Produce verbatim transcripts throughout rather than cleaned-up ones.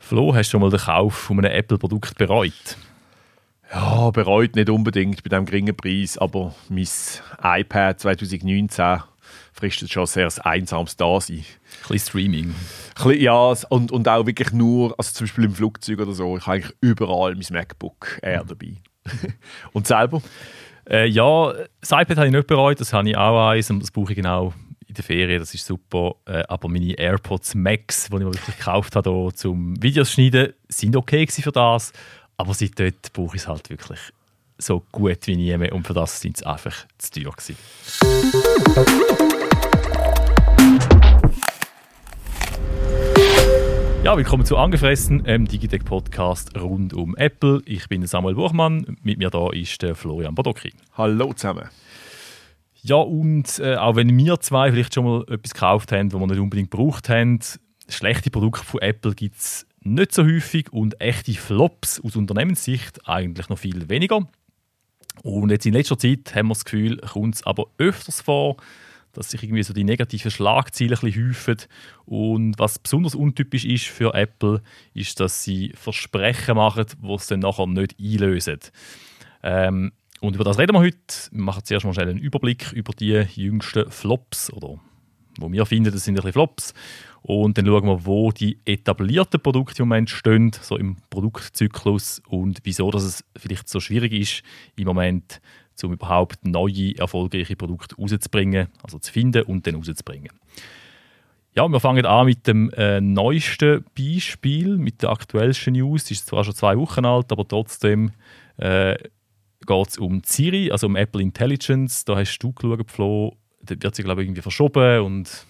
Flo, hast du schon mal den Kauf von einem Apple-Produkt bereut? Ja, bereut nicht unbedingt bei diesem geringen Preis, aber mein iPad zwanzig neunzehn fristet schon sehr ein einsames Dasein. Ein bisschen Streaming. Ja, und, und auch wirklich nur, also zum Beispiel im Flugzeug oder so, ich habe eigentlich überall mein MacBook Air dabei. Und selber? Äh, ja, das iPad habe ich nicht bereut, das habe ich auch eins und das brauche ich genau in der Ferien, das ist super. Äh, aber meine AirPods Max, die ich mir wirklich gekauft habe, hier, zum Videos schneiden, sind okay für das. Aber seit dort brauche ich es halt wirklich so gut wie nie mehr und für das sind sie einfach zu teuer gewesen. Ja, willkommen zu «Angefressen», einem Digitech-Podcast rund um Apple. Ich bin Samuel Buchmann, mit mir da ist der Florian Badocki. Hallo zusammen. Ja, und äh, auch wenn wir zwei vielleicht schon mal etwas gekauft haben, was wir nicht unbedingt gebraucht haben, schlechte Produkte von Apple gibt es nicht so häufig und echte Flops aus Unternehmenssicht eigentlich noch viel weniger. Und jetzt in letzter Zeit haben wir das Gefühl, kommt es aber öfters vor, dass sich irgendwie so die negativen Schlagzeilen ein bisschen häufen. Und was besonders untypisch ist für Apple, ist, dass sie Versprechen machen, die sie dann nachher nicht einlösen. Ähm, und über das reden wir heute. Wir machen zuerst mal schnell einen Überblick über die jüngsten Flops, oder wo wir finden, das sind ein bisschen Flops. Und dann schauen wir, wo die etablierten Produkte im Moment stehen, so im Produktzyklus, und wieso dass es vielleicht so schwierig ist, im Moment, um überhaupt neue, erfolgreiche Produkte rauszubringen, also zu finden und dann rauszubringen. Ja, wir fangen an mit dem äh, neuesten Beispiel, mit der aktuellsten News. Die ist zwar schon zwei Wochen alt, aber trotzdem äh, geht es um Siri, also um Apple Intelligence. Da hast du geschaut, Flo, da wird sie, glaube ich, irgendwie verschoben und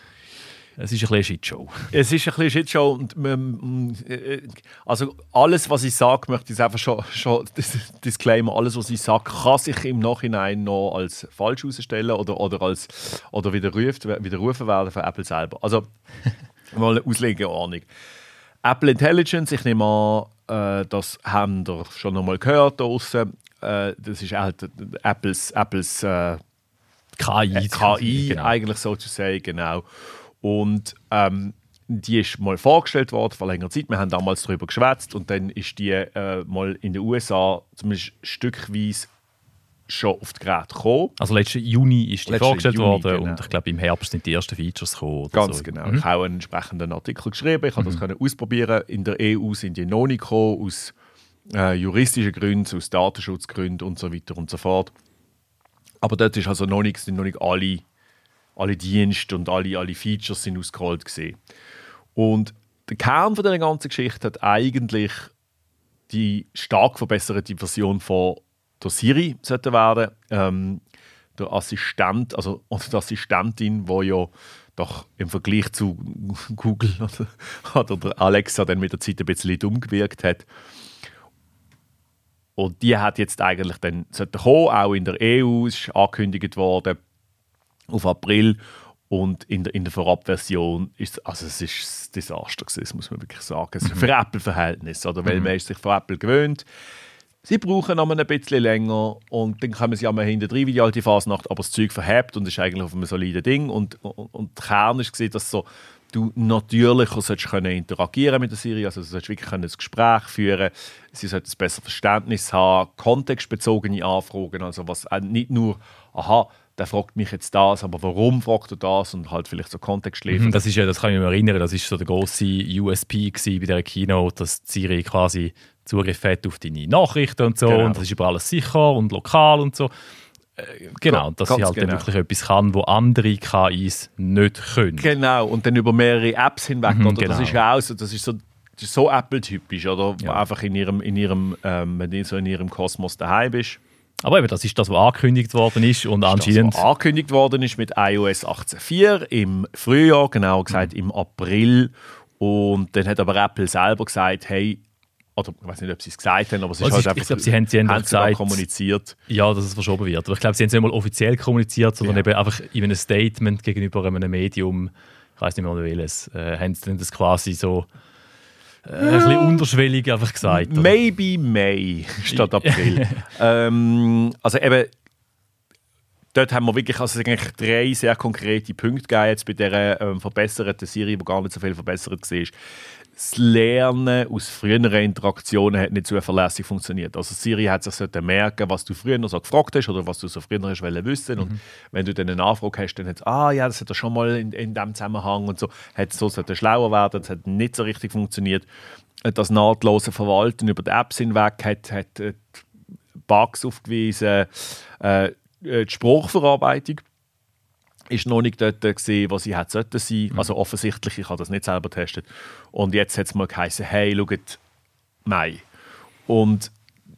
es ist ein bisschen eine Shitshow. Es ist ein bisschen eine Shitshow. Und, ähm, also alles, was ich sage, möchte ich einfach schon, schon Disclaimer, alles, was ich sage, kann sich im Nachhinein noch als falsch herausstellen oder, oder, als, oder widerrufen, widerrufen werden von Apple selber. Also mal eine Auslegeordnung. Apple Intelligence, ich nehme an, äh, das haben wir schon noch mal gehört da draussen. Äh, das ist halt Apples, Apples äh, K I, K I genau. Eigentlich sozusagen, genau. Und ähm, die ist mal vorgestellt worden vor längerer Zeit. Wir haben damals darüber geschwätzt und dann ist die äh, mal in den U S A zumindest stückweise schon auf die Geräte gekommen. Also letzten Juni ist die Letzte vorgestellt Juni, worden genau. Und ich glaube im Herbst sind die ersten Features gekommen. Ganz so. genau. Mhm. Ich habe auch einen entsprechenden Artikel geschrieben. Ich konnte mhm. das ausprobieren. In der E U sind die noch nicht gekommen, aus äh, juristischen Gründen, aus Datenschutzgründen und so weiter und so fort. Aber dort ist also noch nicht, sind noch nicht alle Alle Dienste und alle, alle Features sind ausgerollt gesehen. Und der Kern von dieser ganzen Geschichte hat eigentlich die stark verbesserte Version von der Siri sollte werden. Ähm, der Assistent, also oder die Assistentin, die ja doch im Vergleich zu Google oder, oder Alexa dann mit der Zeit ein bisschen dumm gewirkt hat. Und die hat jetzt eigentlich dann sollte kommen, auch in der E U ist angekündigt worden, auf April, und in der, in der Vorabversion ist also es ist ein Desaster gewesen, das muss man wirklich sagen. Es ist für Apple-Verhältnisse, oder? Weil mhm. man ist sich von Apple gewöhnt. Sie brauchen aber ein bisschen länger und dann kommen sie einmal hinten rein wie die alte Fasnacht, aber das Zeug verhebt und ist eigentlich auf einem soliden Ding. Und, und, und der Kern ist gewesen, dass so, du natürlicher sollst können interagieren mit der Siri, also du sollst wirklich ein Gespräch führen, sie sollte ein besseres Verständnis haben, kontextbezogene Anfragen, also was nicht nur, aha, der fragt mich jetzt das, aber warum fragt er das, und halt vielleicht so Kontext liefern. Das ist ja, das kann ich mich erinnern, das ist so der grosse U S P bei dieser Keynote, dass Siri quasi Zugriff hat auf deine Nachrichten und so, genau. Und das ist über alles sicher und lokal und so. Äh, genau, dass sie halt genau. dann wirklich etwas kann, wo andere K Is nicht können. Genau, und dann über mehrere Apps hinweg. Mhm, oder? genau. Das ist ja auch so, das ist so, das ist so Apple-typisch, oder? Ja. Einfach in ihrem, in ihrem, ähm, wenn du so in ihrem Kosmos daheim bist. Aber eben, das ist das, was angekündigt worden ist. Und das anscheinend das, was angekündigt worden ist mit iOS achtzehn Punkt vier im Frühjahr, genau gesagt mhm. im April. Und dann hat aber Apple selber gesagt, hey, oder ich weiß nicht, ob sie es gesagt haben, aber es ist also halt ich, einfach, ich glaube, sie haben, sie haben haben gesagt, kommuniziert. Ja, dass es verschoben wird. Aber ich glaube, sie haben es nicht mal offiziell kommuniziert, sondern ja. eben einfach in einem Statement gegenüber einem Medium, ich weiß nicht mehr welches, äh, haben sie dann das quasi so äh, ein bisschen unterschwellig einfach gesagt. Oder? Maybe May statt April. ähm, also eben, dort haben wir wirklich also eigentlich drei sehr konkrete Punkte gegeben jetzt bei dieser ähm, verbesserten Serie, die gar nicht so viel verbessert war. das Lernen aus früheren Interaktionen hat nicht zuverlässig funktioniert. Also Siri hat sich merken, was du früher noch so gefragt hast oder was du so früher hast wollen wissen. Mhm. Und wenn du dann eine Nachfrage hast, dann hat es, ah ja, das hat er schon mal in, in diesem Zusammenhang und so. Hat so sollte schlauer werden, das hat nicht so richtig funktioniert. Das nahtlose Verwalten über die Apps hinweg hat, hat äh, Bugs aufgewiesen. Äh, die Sprachverarbeitung ist noch nicht dort gewesen, wo sie hätte sollten sein. Mhm. Also offensichtlich, ich habe das nicht selber getestet. Und jetzt hat es mal geheißen, hey, schaut, nein. Und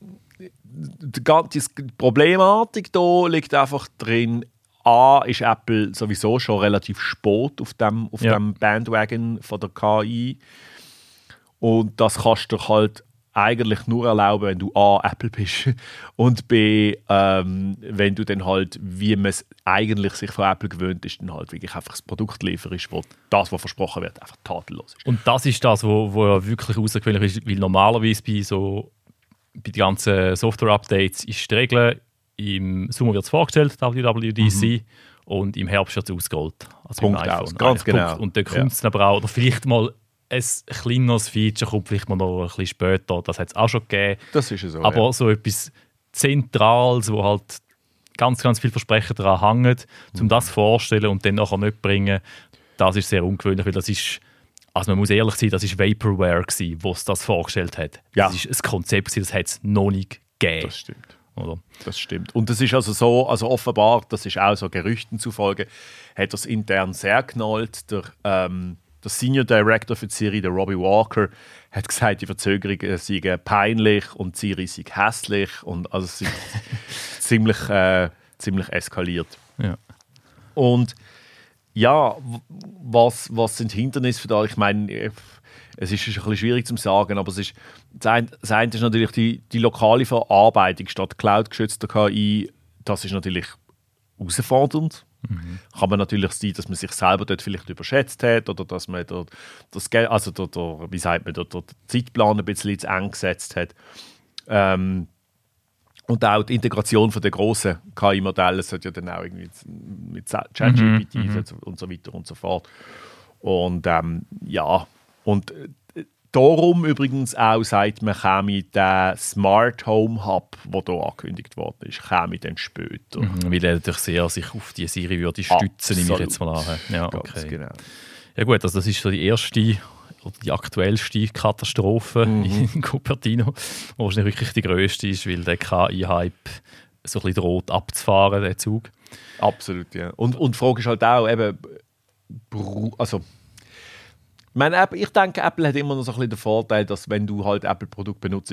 die ganze Problematik hier liegt einfach drin, A, ist Apple sowieso schon relativ spät auf dem, auf ja. dem Bandwagon von der K I. Und das kannst du halt eigentlich nur erlauben, wenn du A, Apple bist und B, ähm, wenn du dann halt, wie man es eigentlich sich von Apple gewöhnt ist, dann halt wirklich einfach das Produkt lieferst, wo das, was versprochen wird, einfach tadellos ist. Und das ist das, wo, wo ja wirklich außergewöhnlich ist, weil normalerweise bei so bei den ganzen Software-Updates ist die Regel, im Sommer wird es vorgestellt, W W D C, mhm. und im Herbst wird es ausgerollt. Also Punkt aus, ganz genau. Punkt. Und dann kommt es ja. aber auch, oder vielleicht mal ein kleineres Feature kommt vielleicht mal noch ein bisschen später. Das hat es auch schon gegeben. Das ist so, aber ja. so etwas Zentrales, wo halt ganz, ganz viel Versprechen daran hängen, um mhm. das vorzustellen und dann nachher nicht bringen, das ist sehr ungewöhnlich, weil das ist, also man muss ehrlich sein, das war Vaporware, was das vorgestellt hat. Ja. Das ist ein Konzept, das hat es noch nicht gegeben. Das stimmt. Oder? Das stimmt. Und das ist also so, also offenbar, das ist auch so Gerüchten zufolge, hat das intern sehr knallt. Der, ähm, der Senior Director für die Serie, der Robbie Walker, hat gesagt, die Verzögerungen seien peinlich und die Serie sei hässlich und also es ist ziemlich, äh, ziemlich eskaliert. Ja. Und ja, was, was sind Hindernisse für da? Ich meine, es ist ein bisschen schwierig zu sagen, aber es ist, das eine, das eine ist natürlich die, die lokale Verarbeitung statt cloud-geschützter K I. Das ist natürlich herausfordernd. Mhm. Kann man natürlich sein, dass man sich selber dort vielleicht überschätzt hat oder dass man dort das, also dort, wie sagt man, dort, dort den Zeitplan ein bisschen zu eng gesetzt hat. Ähm, und auch die Integration von den grossen K I-Modellen sollte ja dann auch irgendwie mit ChatGPT mhm. und so weiter und so fort. Und ähm, ja, und äh, darum übrigens auch sagt man, käme der Smart Home Hub, der hier angekündigt worden ist, käme dann später. Mhm, weil er natürlich sehr sich auf die Serie würde stützen, nehme ich jetzt mal an. Ja, ganz okay. genau. Ja gut, also das ist so die erste oder die aktuellste Katastrophe mhm. in Cupertino, die wahrscheinlich wirklich die grösste ist, weil der K I-Hype so ein bisschen droht abzufahren, der Zug. Absolut, ja. Und, und die Frage ist halt auch, eben, also ich, meine, ich denke, Apple hat immer noch so ein bisschen den Vorteil, dass wenn du halt Apple-Produkte benutzt,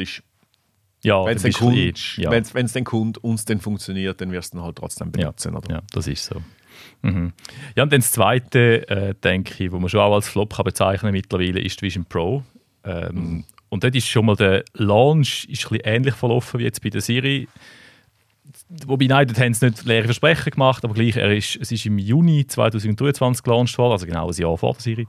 ja, wenn es dann kommt, ja. wenn's, wenn's dann kommt und es dann funktioniert, dann wirst du ihn halt trotzdem benutzen. Ja, oder? Ja, das ist so. Mhm. Ja, und dann das Zweite, äh, denke ich, wo man schon auch als Flop kann bezeichnen mittlerweile, ist die Vision Pro. Ähm, mhm. Und dort ist schon mal der Launch ist ein bisschen ähnlich verlaufen wie jetzt bei der Serie. Wobei, nein, dort haben sie nicht leere Versprechen gemacht, aber gleich, er ist, es ist im Juni zwanzig dreiundzwanzig gelauncht worden, also genau ein Jahr vor der Serie.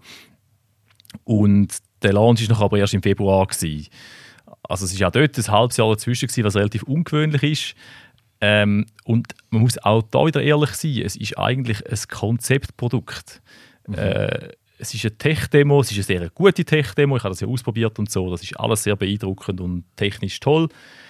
Und der Launch war aber erst im Februar gewesen. Also es war auch dort ein halbes Jahr dazwischen gewesen, was relativ ungewöhnlich ist. Ähm, und man muss auch da wieder ehrlich sein, es ist eigentlich ein Konzeptprodukt. Mhm. Äh, es ist eine Tech-Demo, es ist eine sehr gute Tech-Demo, ich habe das ja ausprobiert und so, das ist alles sehr beeindruckend und technisch toll.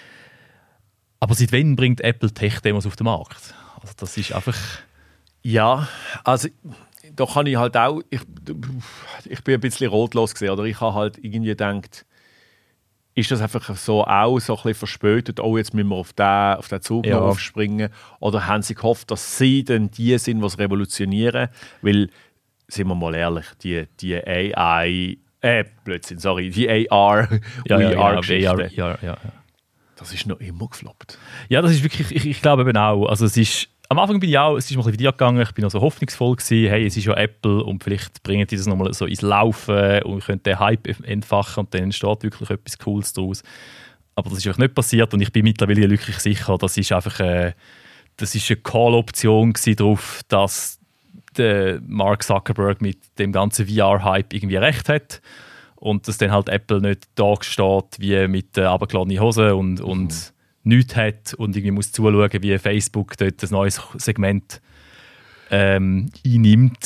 Aber seit wann bringt Apple Tech-Demos auf den Markt? Also das ist einfach... Ja, also da kann ich halt auch... Ich, ich bin ein bisschen rotlos gesehen, oder ich habe halt irgendwie gedacht, ist das einfach so auch so ein bisschen verspätet, oh, jetzt müssen wir auf den, auf den Zug ja. noch aufspringen? Oder haben sie gehofft, dass sie dann die sind, die es revolutionieren? Weil, sind wir mal ehrlich, die, die A I... Äh, Blödsinn, sorry, die A R, ja, ja, V R-Geschichte. Ja, ja, ja. Das ist noch immer gefloppt. Ja, das ist wirklich, ich, ich glaube eben auch. Also es ist, am Anfang bin ich auch, es ist mal ein bisschen wie dir gegangen, ich bin noch so hoffnungsvoll gewesen, hey, es ist ja Apple und vielleicht bringen die das nochmal so ins Laufen und ich könnte den Hype entfachen und dann entsteht wirklich etwas Cooles daraus. Aber das ist auch nicht passiert und ich bin mittlerweile wirklich sicher, das ist einfach äh, das ist eine Call-Option darauf, dass der Mark Zuckerberg mit dem ganzen V R-Hype irgendwie recht hat. Und dass dann halt Apple nicht da steht wie mit der runtergeladenen Hose und, mhm. und nichts hat und irgendwie muss zuschauen, wie Facebook dort ein neues Segment ähm, einnimmt.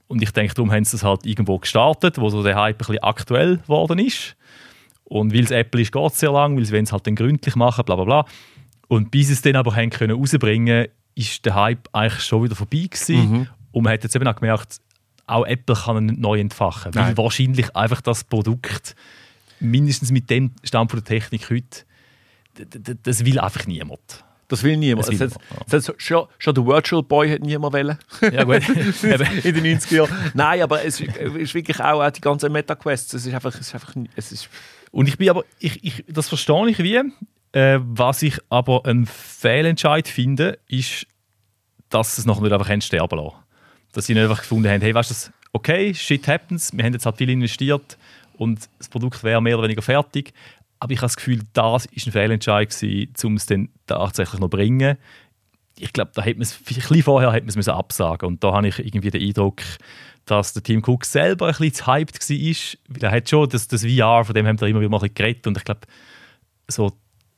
Und ich denke, darum haben sie das halt irgendwo gestartet, wo so der Hype ein bisschen aktuell geworden ist. Und weil es Apple ist, geht es sehr lang, weil sie es halt dann gründlich machen, bla bla bla. Und bis sie es dann aber haben können rausbringen, ist der Hype eigentlich schon wieder vorbei gewesen. Mhm. Und man hat jetzt eben auch gemerkt, auch Apple kann ihn nicht neu entfachen. Nein. Weil wahrscheinlich einfach das Produkt, mindestens mit dem Stand der Technik heute, das will einfach niemand. Das will niemand. Das will das hat, das hat schon, schon der Virtual Boy hat niemand wollen. Ja, gut. In den neunziger Jahren. Nein, aber es ist wirklich auch die ganze Meta-Quest. Es ist einfach... Es ist einfach es ist Und ich bin aber... Ich, ich, das verstehe ich wie. Äh, was ich aber einen Fehlentscheid finde, ist, dass sie es noch nicht einfach sterben lassen. Dass sie nicht einfach gefunden haben, hey, weißt du, okay, shit happens, wir haben jetzt halt viel investiert und das Produkt wäre mehr oder weniger fertig. Aber ich habe das Gefühl, das war ein Fehlentscheid gewesen, um es dann tatsächlich noch zu bringen. Ich glaube, da hätte man es, ein bisschen vorher hätte man es absagen. Und da habe ich irgendwie den Eindruck, dass der Tim Cook selber ein bisschen zu hyped war. Weil er hat schon das, das V R, von dem haben wir immer wieder mal ein bisschen geredet. Und ich glaube, so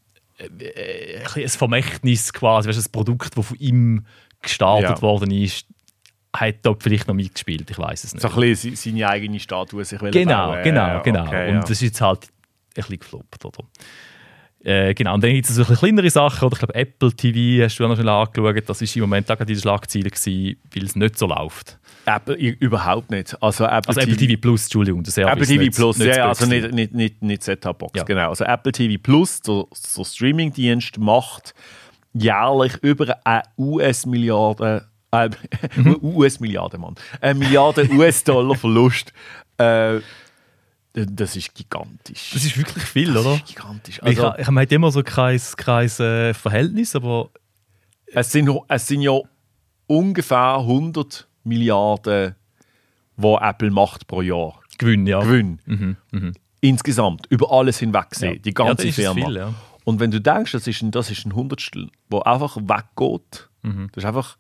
äh, ein Vermächtnis quasi, weißt, das Produkt, das von ihm gestartet ja. worden ist, hat dort vielleicht noch mitgespielt. Ich weiß es nicht. So ein bisschen seine eigene Statue sich Genau, bauen. genau, genau. Okay, und ja. das ist jetzt halt ein bisschen gefloppt, oder? Äh, genau, und dann gibt es so ein bisschen kleinere Sachen, oder? Ich glaube, Apple T V hast du auch noch schon angeschaut, das war im Moment auch in den Schlagzeilen, weil es nicht so läuft. Apple überhaupt nicht. Also Apple, also Apple T V Plus, Entschuldigung, der Service. Apple T V nicht, Plus, nicht ja, also nicht, nicht, nicht, nicht Set-Top-Box, ja. genau. Also Apple T V Plus, der, der Streaming-Dienst, macht jährlich über eine U S-Milliarde äh, mhm. U S-Milliarde, Mann. Eine Milliarde U S-Dollar Verlust. Äh, Das ist gigantisch. Das ist wirklich viel, das oder? Ist gigantisch. Also, ich, ich meine immer so kein, kein äh, Verhältnis, aber... Es sind, es sind ja ungefähr hundert Milliarden, die Apple macht pro Jahr. Gewinn, ja. Gewinn. Mhm, mh. Insgesamt, über alles hinweg gesehen, ja. die ganze ja, Firma. Viel, ja. Und wenn du denkst, das ist ein, das ist ein Hundertstel, der einfach weggeht, mhm. das ist einfach...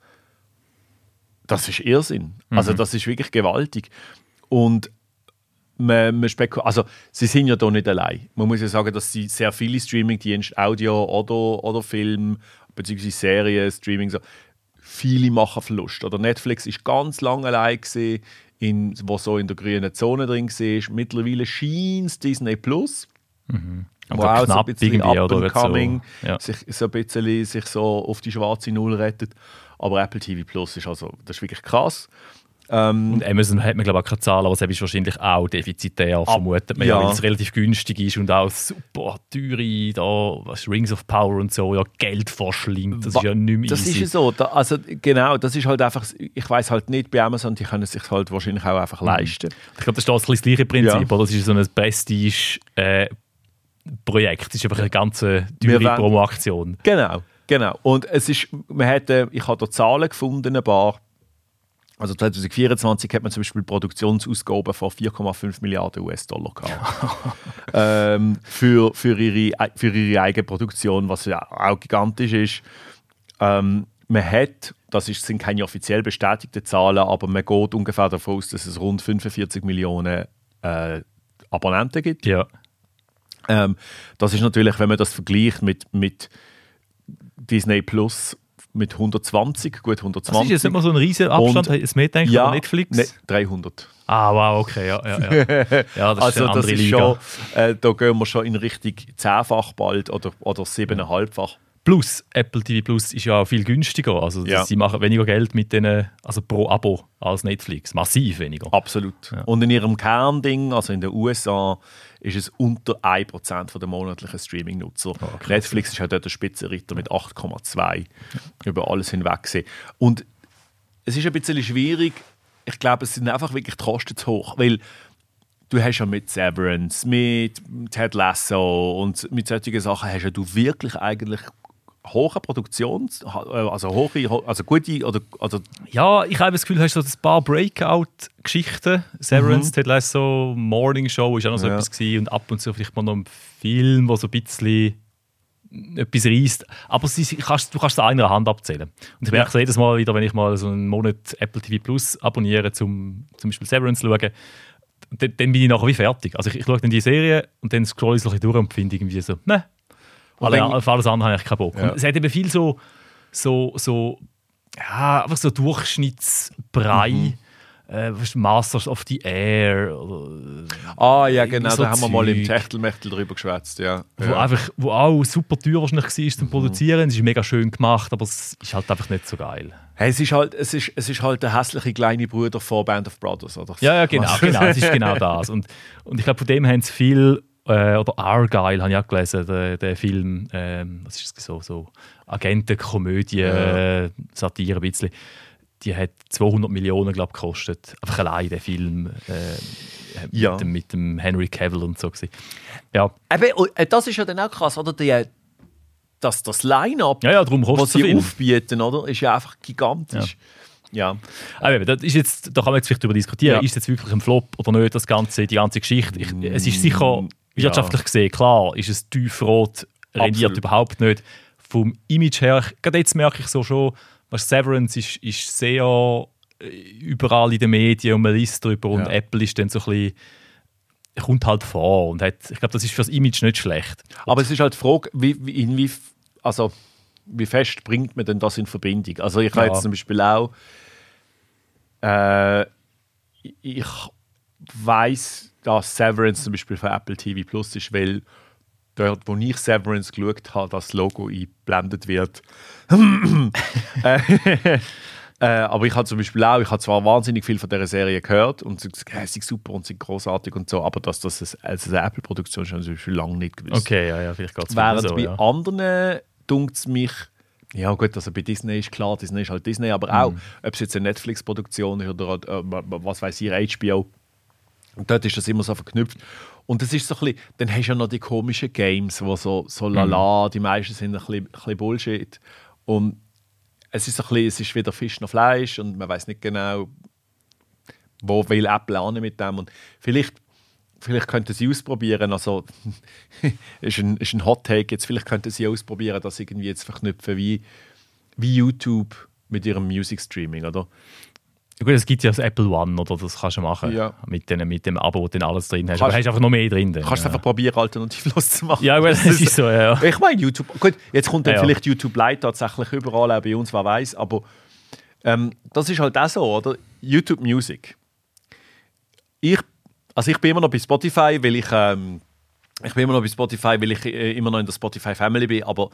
Das ist Irrsinn. Mhm. Also das ist wirklich gewaltig. Und Man, man spekul- also, sie sind ja da nicht allein. Man muss ja sagen, dass sie sehr viele Streaming-Dienste, Audio oder, oder Film, beziehungsweise Serien, Streaming, so, viele machen Verlust. Oder Netflix ist ganz lange allein gewesen, in, wo so in der grünen Zone drin war. Mittlerweile scheint es Disney Plus, mhm. wo auch so ein bisschen up and coming, so, ja. sich, so ein bisschen, sich so auf die schwarze Null rettet. Aber Apple T V Plus ist also, das ist wirklich krass. Ähm, und Amazon hat man glaube ich auch keine Zahlen, aber es ist wahrscheinlich auch defizitär, vermutet man ja, weil es relativ günstig ist und auch super teure da, was, Rings of Power und so, ja, Geld verschlingt, das ist ja nicht mehr Das easy. ist ja so, da, also genau, das ist halt einfach, ich weiss halt nicht, bei Amazon, die können es sich halt wahrscheinlich auch einfach mhm. leisten. Ich glaube, das ist das, das gleiche Prinzip, ja. oder? Das ist so ein Prestige äh, Projekt, das ist einfach eine ganz teure Promo-Aktion. Genau, genau. Und es ist, man hat, ich habe da Zahlen gefunden, ein paar. Also zwanzig vierundzwanzig hat man zum Beispiel Produktionsausgaben von vier Komma fünf Milliarden U S-Dollar gehabt. ähm, für, für, ihre, für ihre eigene Produktion, was ja auch gigantisch ist. Ähm, man hat, das ist, sind keine offiziell bestätigten Zahlen, aber man geht ungefähr davon aus, dass es rund fünfundvierzig Millionen äh, Abonnenten gibt. Ja. Ähm, das ist natürlich, wenn man das vergleicht mit, mit Disney Plus, mit hundertzwanzig, gut hundertzwanzig. Das ist jetzt nicht mal so ein riesiger Abstand, ist mehr denken ja, an Netflix? Ne, dreihundert. Ah, wow, okay, ja, ja, ja. ja das also ist eine andere das ist Liga. Schon, äh, da gehen wir schon in Richtung zehnfach bald oder, oder siebeneinhalbfach. Plus, Apple T V Plus ist ja viel günstiger. Also ja. sie machen weniger Geld mit denen, also pro Abo als Netflix. Massiv weniger. Absolut. Ja. Und in ihrem Kernding, also in den U S A, ist es unter ein Prozent der monatlichen Streaming-Nutzer. Oh, Netflix ist halt dort der Spitzenreiter mit acht Komma zwei ja. über alles hinweg gesehen. Und es ist ein bisschen schwierig. Ich glaube, es sind einfach wirklich die Kosten zu hoch, weil du hast ja mit Severance, mit Ted Lasso und mit solchen Sachen hast ja du wirklich eigentlich hohe Produktions-, also hohe, also gute oder, oder ja, ich habe das Gefühl, du hast so ein paar Breakout-Geschichten. Severance, mhm. Ted Lasso, Morning Show ist auch noch so ja. etwas gewesen und ab und zu vielleicht mal noch ein Film, der so ein bisschen etwas reisst. Aber sie, kannst, du kannst es an einer Hand abzählen. Und ich merke es ja. jedes Mal wieder, wenn ich mal so einen Monat Apple T V Plus abonniere, zum, zum Beispiel Severance zu schauen, dann, dann bin ich nachher wie fertig. Also ich, ich schaue dann die Serie und dann scrolle ich so ein bisschen durch und finde irgendwie so, ne. Alle, auf alles andere habe ich keinen Bock. Ja. Und es hat eben viel so, so, so, ja, einfach so Durchschnittsbrei. Mhm. äh, Masters of the Air. Oder, ah ja, genau, so da haben wir mal im Zeug. Techtelmechtel drüber geschwätzt, ja. Wo, ja. einfach, wo auch super teuer wahrscheinlich war zum Produzieren. Es ist mega schön gemacht, aber es ist halt einfach nicht so geil. Hey, es, ist halt, es, ist, es ist halt der hässliche kleine Bruder von Band of Brothers, oder? Ja, ja, genau, genau, es ist genau das. Und, und ich glaube, von dem haben sie viel, äh, oder Argyle habe ich auch gelesen, der, der Film, ähm, was ist das so, so Agentenkomödie, Ja. äh, Satire ein bisschen. Die hat zweihundert Millionen, glaube ich, gekostet. Einfach allein der Film äh, mit, Ja. dem, mit dem Henry Cavill und so. Gewesen. Ja. Eben, und, äh, das ist ja dann auch krass, oder? Die, das, das Line-Up, ja, ja, darum kostet was es so sie viel. aufbieten, oder? Ist ja einfach gigantisch. Ja. Aber eben, das ist jetzt, da kann man jetzt vielleicht darüber diskutieren, Ja. ist es jetzt wirklich ein Flop oder nicht, das Ganze, die ganze Geschichte. Ich, es ist sicher wirtschaftlich Ja. gesehen, klar, ist es tiefrot, rendiert Absolut. überhaupt nicht. Vom Image her, gerade jetzt merke ich so schon, was Severance ist, ist sehr äh, überall in den Medien und man liest darüber und Ja. Apple ist dann so ein bisschen, kommt halt vor und hat, ich glaube, das ist für das Image nicht schlecht. Aber es ist halt die Frage, wie, wie, inwie, also, wie fest bringt man denn das in Verbindung? Also ich habe Ja. jetzt zum Beispiel auch, äh, ich weiss, dass Severance zum Beispiel für Apple T V Plus ist, weil dort, wo ich Severance geschaut habe, das Logo eingeblendet wird. äh, äh, aber ich habe zum Beispiel auch, ich habe zwar wahnsinnig viel von dieser Serie gehört und sie gesagt, es ist super und sie sind großartig und so, aber dass das als eine Apple-Produktion ist, habe ich zum Beispiel lange nicht gewusst. Okay, ja, ja, vielleicht geht es Während so. bei Ja. anderen dunkt es mich, ja gut, also bei Disney ist klar, Disney ist halt Disney, aber auch, Mhm. ob es jetzt eine Netflix-Produktion ist oder äh, was weiß ich, H B O, und dort ist das immer so verknüpft. Und das ist so ein bisschen, dann hast du ja noch die komischen Games, wo so, so lala, die meisten sind ein bisschen, ein bisschen Bullshit. Und es ist so ein bisschen, es ist weder Fisch noch Fleisch und man weiß nicht genau, wo will Apple an mit dem. Und vielleicht, vielleicht könnten sie ausprobieren, also ist ein, ist ein Hot Take jetzt, vielleicht könnten sie ausprobieren, das irgendwie jetzt verknüpfen wie, wie YouTube mit ihrem Music Streaming, oder? Ja gut, es gibt ja das Apple One, oder das kannst du machen. Ja. Mit, den, mit dem Abo, wo du dann alles drin hast. Kannst- Aber hast einfach noch mehr drin. Dann, Kannst du ja. einfach probieren, alternativlos zu machen. Ja, gut, das ist so, ja. ja. Ich meine, YouTube, gut, jetzt kommt dann Ja, ja. vielleicht YouTube Lite tatsächlich überall, auch bei uns, wer weiß, aber ähm, das ist halt auch so, oder? YouTube Music. Ich, also ich bin immer noch bei Spotify, weil ich, ähm, ich bin immer noch bei Spotify, weil ich äh, immer noch in der Spotify Family bin, aber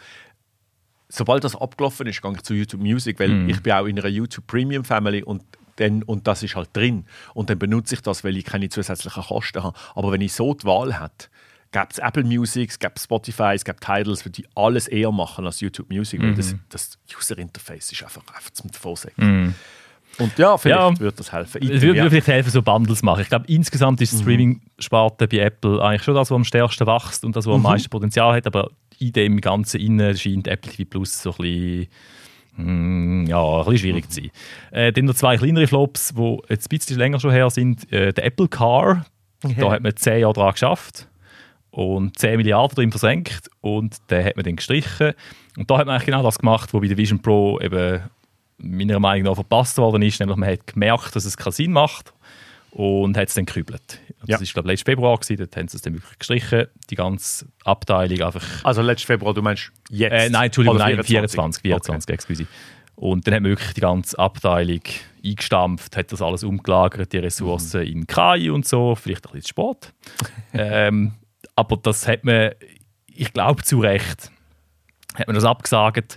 sobald das abgelaufen ist, gehe ich zu YouTube Music, weil Mhm. ich bin auch in einer YouTube Premium Family und dann, und das ist halt drin. Und dann benutze ich das, weil ich keine zusätzlichen Kosten habe. Aber wenn ich so die Wahl hätte, gäbe es Apple Music, es gäbe Spotify, es gäbe Tidals, die alles eher machen als YouTube Music, weil das, das User Interface ist einfach, einfach zum Vorsägen. Mhm. Und ja, vielleicht Ja. würde das helfen. Es würde ja. mir vielleicht helfen, so Bundles zu machen. Ich glaube, insgesamt ist die Streaming-Sparte bei Apple eigentlich schon das, was am stärksten wächst und das, was am meisten Potenzial hat. Aber in dem Ganzen innen scheint Apple T V Plus so ein bisschen, mm, ja, ein bisschen schwierig zu sein. Äh, dann noch zwei kleinere Flops, die jetzt ein bisschen länger schon her sind. Äh, der Apple Car, da hat man zehn Jahre daran geschafft und zehn Milliarden drin versenkt und den hat man dann gestrichen. Und da hat man eigentlich genau das gemacht, was bei der Vision Pro eben meiner Meinung nach verpasst worden ist, nämlich man hat gemerkt, dass es keinen Sinn macht und hat es dann gekübelt. Ja. Das war, glaube ich, letzten Februar, gewesen, dort haben sie es dann wirklich gestrichen, die ganze Abteilung einfach... Also letzten Februar, du meinst jetzt? Äh, nein, Entschuldigung, Oder nein, vierundzwanzig, vierundzwanzig, excuse. Und dann hat man wirklich die ganze Abteilung eingestampft, hat das alles umgelagert, die Ressourcen Mhm. in K I und so, vielleicht ein bisschen Sport. ähm, aber das hat man, ich glaube zu Recht, hat man das abgesagt.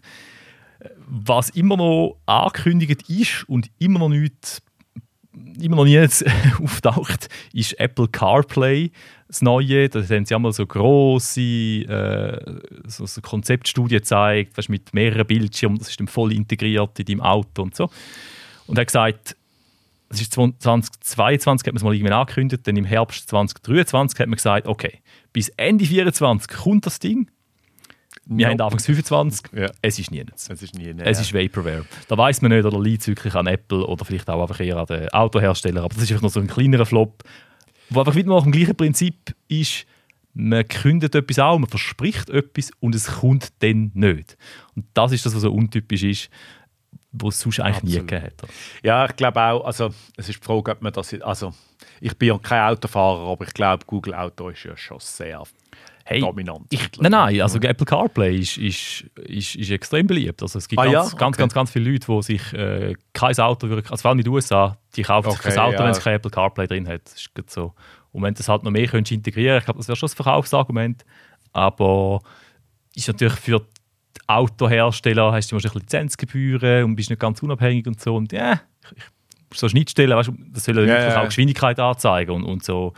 Was immer noch angekündigt ist und immer noch nicht, immer noch nie jetzt auftaucht, ist Apple CarPlay, das Neue. Da haben sie einmal so grosse äh, so, so Konzeptstudie gezeigt, weißt, mit mehreren Bildschirmen, das ist dann voll integriert in deinem Auto und so. Und er hat gesagt, das ist zwanzig zweiundzwanzig, hat man es mal irgendwann angekündigt, dann im Herbst zwanzig dreiundzwanzig hat man gesagt, okay, bis Ende vierundzwanzig kommt das Ding. Wir No. haben Anfang fünfundzwanzig, Ja. es ist nichts. Es ist nie, ne, Es ja. ist Vaporware. Da weiß man nicht, oder liegt es wirklich an Apple oder vielleicht auch einfach eher an den Autohersteller. Aber das ist einfach noch so ein kleinerer Flop, wo einfach wieder nach dem gleichen Prinzip ist, man kündet etwas an, man verspricht etwas und es kommt dann nicht. Und das ist das, was so untypisch ist. wo es sonst eigentlich Absolut. nie gegeben hat. Ja, ich glaube auch, also es ist die Frage, ob man das, also ich bin ja kein Autofahrer, aber ich glaube, Google Auto ist ja schon sehr Hey, dominant. Ich, nein, nein, also Apple CarPlay ist, ist, ist, ist extrem beliebt. Also es gibt Ah, ganz, ja? ganz, Okay. ganz, ganz, ganz viele Leute, die sich äh, kein Auto, wirklich- also vor allem in den U S A, die kaufen sich Okay, kein Auto, ja. wenn es kein Apple CarPlay drin hat. Das ist gut so. Und wenn du das halt noch mehr könntest integrieren, ich glaube, das wäre schon ein Verkaufsargument. Aber ist natürlich für die Autohersteller hast du wahrscheinlich Lizenzgebühren und bist nicht ganz unabhängig und so. Und ja, ich, ich, so Schnittstellen, weißt du, das soll ja Ja, wirklich ja. auch Geschwindigkeit anzeigen und, und so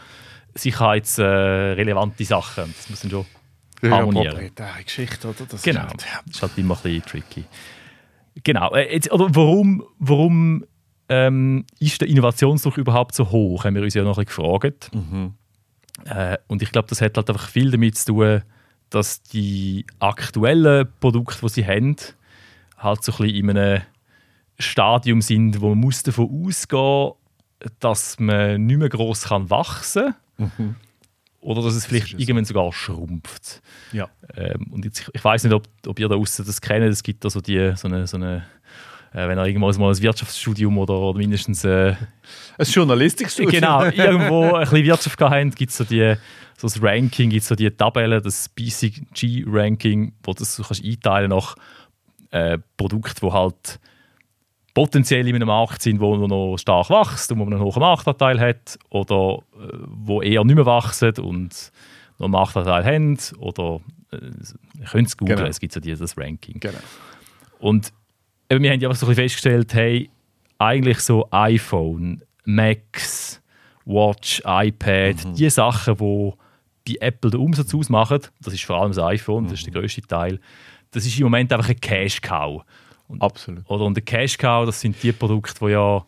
sicherheitsrelevante Sachen. Das muss dann schon harmonieren. proprietäre Geschichte, oder? Das Genau, Ist halt, ja. das ist halt immer ein bisschen tricky. Genau, äh, jetzt, oder warum, warum ähm, ist der Innovationsdruck überhaupt so hoch, haben wir uns ja noch ein bisschen gefragt. Mhm. Äh, und ich glaube, das hat halt einfach viel damit zu tun, dass die aktuellen Produkte, die sie haben, halt so ein bisschen in einem Stadium sind, wo man muss davon ausgehen, dass man nicht mehr gross kann wachsen kann. Mhm. Oder dass es vielleicht ist es. irgendwann sogar schrumpft. Ja. Ähm, und jetzt, ich, ich weiß nicht, ob, ob ihr da aussen das kennt. Es gibt da so, die, so eine, so eine äh, wenn ihr irgendwann mal ein Wirtschaftsstudium oder, oder mindestens äh, Ein Journalistikstudium. genau, irgendwo ein bisschen Wirtschaft gehabt habt, gibt es so, die, so das Ranking, gibt so die Tabelle, das B C G-Ranking, wo du das so kannst einteilen nach äh, Produkten, die halt potenziell in einem Markt sind, wo noch stark wächst und wo man einen hohen Marktanteil hat, oder äh, wo eher nicht mehr wachsen und noch einen Marktanteil haben, oder äh, ihr könnt es googeln, Genau. es gibt so dieses Ranking. Genau. Und eben, wir haben ja einfach so ein bisschen festgestellt, hey, eigentlich so iPhone, Macs, Watch, iPad, Mhm. die Sachen, die bei Apple den Umsatz ausmachen, das ist vor allem das iPhone, das ist der grösste Teil, das ist im Moment einfach ein Cash-Cow. Und, Absolut. oder und der Cash-Cow, das sind die Produkte, die ja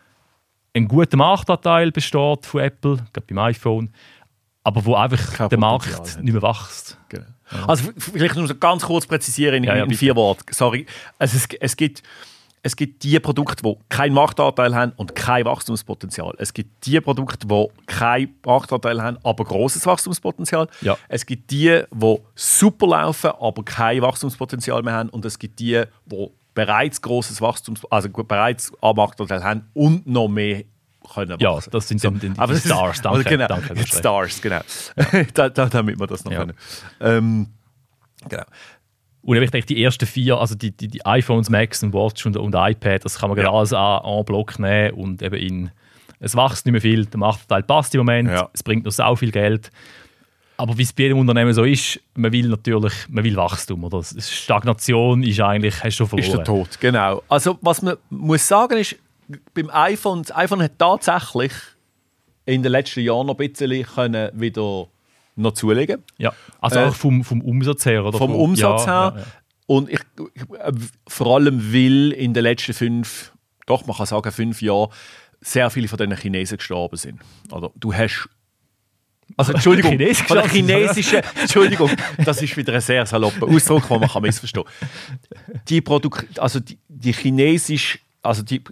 ein guter Marktanteil besteht von Apple, gerade beim iPhone, aber wo einfach Kein der Markt Potenzial hat. nicht mehr wächst. Genau. Also v- vielleicht nur so ganz kurz präzisieren in, Ja, ja, in bitte. vier Worten. Sorry. Also es, es, gibt, es gibt die Produkte, die keinen Marktanteil haben und kein Wachstumspotenzial. Es gibt die Produkte, die keinen Marktanteil haben, aber großes Wachstumspotenzial. Ja. Es gibt die, die super laufen, aber kein Wachstumspotenzial mehr haben. Und es gibt die, die bereits großes Wachstums, also bereits einen Marktanteil haben und noch mehr können Ja, wachsen. das sind So, dann die, die aber das ist- Stars. Danke, oder genau, danke, die das ist recht. Stars, genau. da, da, damit wir das noch Ja. können. Ähm, genau. Und ich denke, die ersten vier, also die, die, die iPhones, Macs und Watch und, und iPad, das kann man Ja. gerade alles an, en bloc nehmen und eben in, es wächst nicht mehr viel, der Marktanteil passt im Moment, Ja. es bringt noch sau viel Geld. Aber wie es bei jedem Unternehmen so ist, man will natürlich, man will Wachstum, oder? Stagnation ist eigentlich, hast du schon Ist der verloren. Tod, genau. Also was man muss sagen ist, beim iPhone, das iPhone hat tatsächlich in den letzten Jahren noch ein bisschen können wieder noch zulegen. Ja. Also Äh, auch vom, vom Umsatz her, oder? Vom Vom- Umsatz ja, her. Ja, ja. Und ich, ich, äh, vor allem weil in den letzten fünf, doch man kann sagen fünf Jahren, sehr viele von diesen Chinesen gestorben sind. Also du hast also Entschuldigung, Chinesen von der gestorben sind, chinesischen, Entschuldigung, das ist wieder ein sehr salopper Ausdruck, den man kann missverstehen. Die Produkt, also die, die chinesisch, also die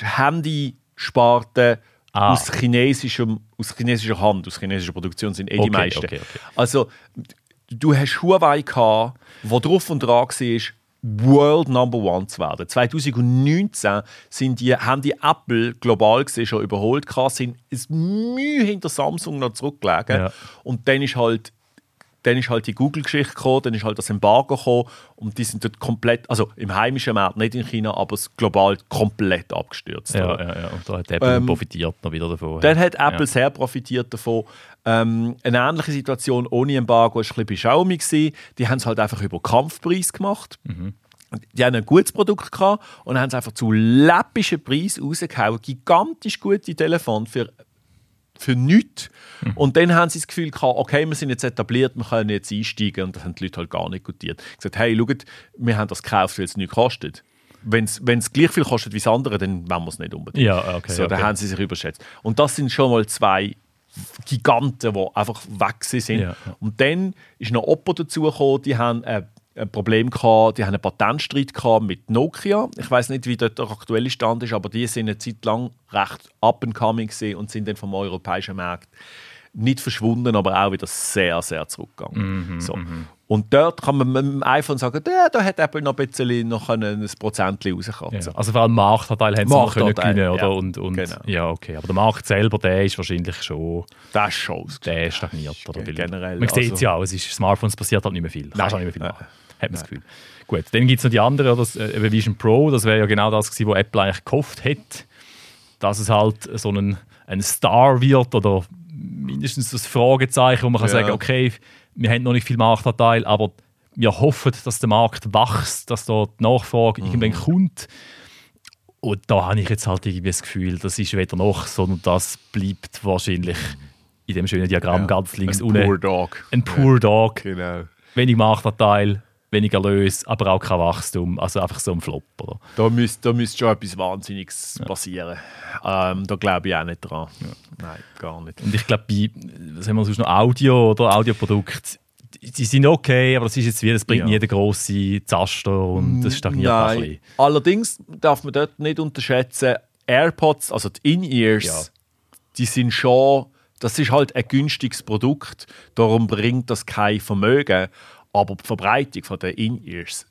Handysparte Ah. aus chinesischem, aus chinesischer Hand, aus chinesischer Produktion sind eh die Okay, meisten. okay, okay. Also du hast Huawei gehabt, wo drauf und dran war, World Number One zu werden. zwanzig neunzehn sind die, haben die Apple global gesehen schon überholt gehabt, sind ein Mühe hinter Samsung noch zurückgelegen. Ja. Und dann ist halt dann ist halt die Google-Geschichte gekommen, dann ist halt das Embargo gekommen und die sind dort komplett, also im heimischen Markt, nicht in China, aber es global komplett abgestürzt. Ja, oder? ja, ja. Und da hat Apple Ähm, profitiert noch wieder davon. Dann hat Apple Ja. sehr profitiert davon. Ähm, eine ähnliche Situation ohne Embargo war ein bisschen bei Xiaomi gewesen. Die haben es halt einfach über Kampfpreis gemacht. Mhm. Die haben ein gutes Produkt gehabt und haben es einfach zu läppischen Preis rausgehauen. Gigantisch gute Telefone für, für nichts. Mhm. Und dann haben sie das Gefühl gehabt, okay, wir sind jetzt etabliert, wir können jetzt einsteigen. Und das haben die Leute halt gar nicht gutiert. Gesagt, hey, schaut, wir haben das gekauft, weil es nichts kostet. Wenn es gleich viel kostet wie das andere, dann wollen wir es nicht unbedingt. Ja, okay. So, da okay. haben sie sich überschätzt. Und das sind schon mal zwei Giganten, die einfach weg sind. Ja, ja. Und dann ist noch Oppo dazugekommen, die haben äh, ein Problem gehabt, die haben einen Patentstreit gehabt mit Nokia. Ich weiß nicht, wie dort der aktuelle Stand ist, aber die sind eine Zeit lang recht up and coming gewesen und sind dann vom europäischen Markt nicht verschwunden, aber auch wieder sehr, sehr zurückgegangen. Mhm, so. mhm. Und dort kann man mit dem iPhone sagen, ja, da hat Apple noch ein bisschen noch ein Prozentchen rauskratzen. Ja, also vor allem Marktanteil haben sie noch können gewinnen, oder? Ja, Und, und, genau. ja, okay. Aber der Markt selber, der ist wahrscheinlich schon... Das ist schon Der ist stagniert, oder? Weil generell. Man sieht es also, ja auch, es ist, Smartphones passiert halt nicht mehr viel. Kannst auch nicht mehr viel Nein. machen. Hat man das Gefühl. Gut, dann gibt es noch die andere, das äh, Vision Pro, das wäre ja genau das gewesen, was Apple eigentlich gehofft hat, dass es halt so ein, ein Star wird oder mindestens das Fragezeichen, wo man kann Ja. sagen, okay, wir haben noch nicht viel Marktanteil, aber wir hoffen, dass der Markt wächst, dass da die Nachfrage Mhm. irgendwann kommt. Und da habe ich jetzt halt irgendwie das Gefühl, das ist weder noch, sondern das bleibt wahrscheinlich in dem schönen Diagramm ja. ganz links Ein unten. Poor Dog. Ein Poor Dog. Genau. Wenig Marktanteil, wenig Erlös, aber auch kein Wachstum. Also einfach so ein Flop. Oder? Da müsste da müsst schon etwas Wahnsinniges ja. passieren. Ähm, da glaube ich auch nicht dran. Ja. Nein, gar nicht. Und ich glaube, bei was haben wir sonst noch Audio oder Audioprodukte, die sind okay, aber das ist jetzt wie, das bringt Ja. nie den grossen Zaster und das stagniert auch ein Nein. bisschen. Allerdings darf man dort nicht unterschätzen, AirPods, also die In-Ears, Ja. die sind schon, das ist halt ein günstiges Produkt, darum bringt das kein Vermögen. Aber die Verbreitung von den In-Ears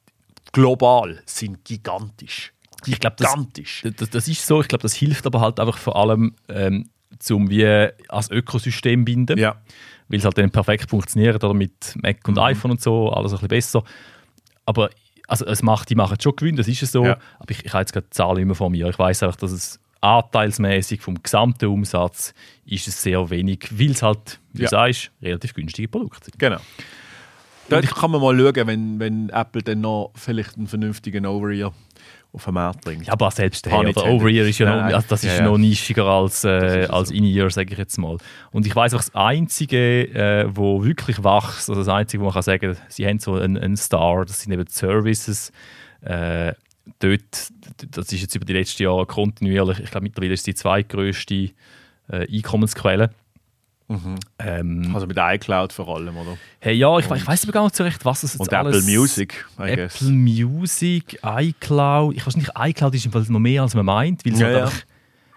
global sind gigantisch. Ich glaube, das, Gigantisch. das, das ist so. Ich glaube, das hilft aber halt einfach vor allem, ähm, zum wie als Ökosystem binden. Ja. Weil es halt dann perfekt funktioniert, oder mit Mac und Mhm. iPhone und so, alles ein bisschen besser. Aber also es macht, die machen schon Gewinn, das ist es so. Ja. Aber ich, ich habe jetzt gerade die Zahlen immer vor mir. Ich weiß einfach, dass es anteilsmäßig vom gesamten Umsatz ist es sehr wenig, weil es halt, wie Ja. du sagst, relativ günstige Produkte sind. Genau. Dort kann man mal schauen, wenn, wenn Apple dann noch vielleicht einen vernünftigen Over-Ear auf den Markt bringt. Ja, aber selbst der Pun oder intended. Over-Ear ist ja noch, Nein, also das ist ja, ja. noch nischiger als, äh, Das ist als so. In-Ear, sage ich jetzt mal. Und ich weiss auch, das Einzige, äh, wo wirklich wächst, also das Einzige, wo man kann sagen, sie haben so einen, einen Star, das sind eben die Services. Äh, dort, das ist jetzt über die letzten Jahre kontinuierlich, ich glaube mittlerweile ist es die zweitgrößte äh, Einkommensquelle. Mhm. Ähm, Also mit iCloud vor allem, oder? hey, ja, ich, ich weiß aber gar nicht so recht, was es jetzt Und alles... Apple Music, I Apple guess. Music, iCloud. Ich weiß nicht, iCloud ist im Fall noch mehr, als man meint, weil es Ja, halt ja. einfach